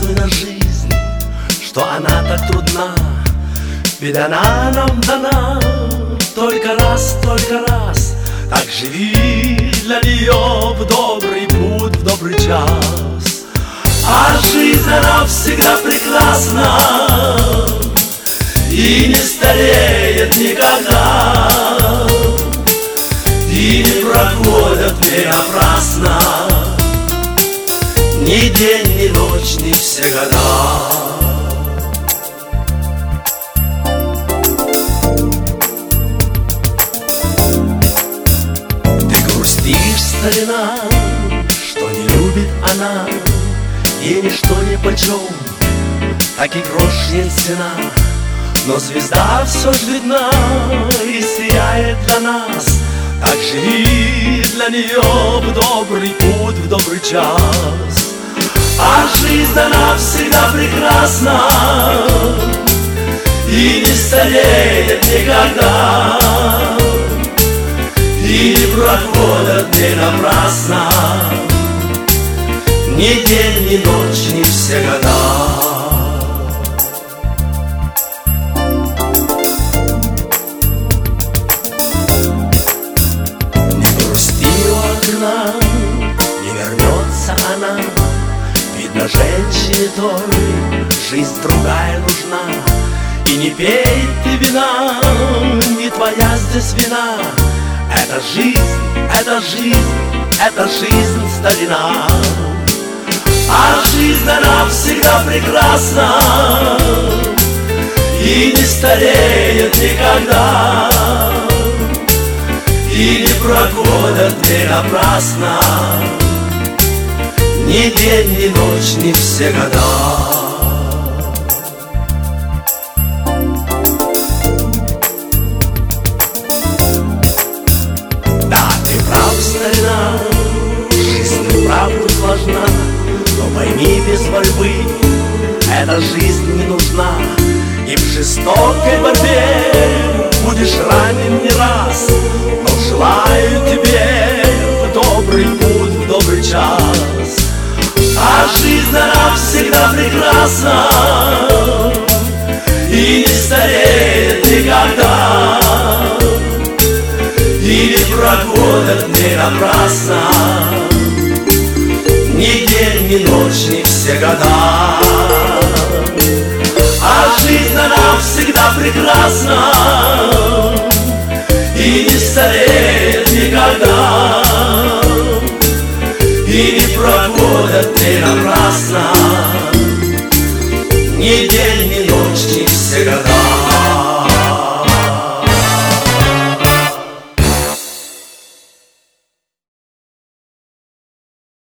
взгляну на жизнь, что она так трудна, ведь она нам дана только раз. Так живи для нее в добрый путь, в добрый час. А жизнь, она всегда прекрасна и не стареет никогда, и не проходят дни напрасно, ни день, ни ночь, ни все года. Старина, что не любит она, ей ничто нипочем, так и грош ей цена. Но звезда все ж видна и сияет для нас. Так живи для нее в добрый путь, в добрый час. А жизнь, она всегда прекрасна и не стареет никогда, и не проходят дни напрасно, ни день, ни ночь, ни все года. Не грусти у окна, не вернется она. Видно, женщине той жизнь другая нужна. И не пей ты вина, не твоя здесь вина. Это жизнь, это жизнь, это жизнь, старина. А жизнь, она всегда прекрасна и не стареет никогда, и не проходят дни напрасно, ни день, ни ночь, ни все года. Старина, жизнь вправду сложна, но пойми, без борьбы эта жизнь не нужна. И в жестокой борьбе будешь ранен не раз, но желаю тебе в добрый путь, в добрый час. А жизнь, она всегда прекрасна и не стареет никогда, и не проходят дни напрасно, ни день, ни ночь, ни все года. А жизнь, она всегда прекрасна и не стареет никогда, и не проходят дни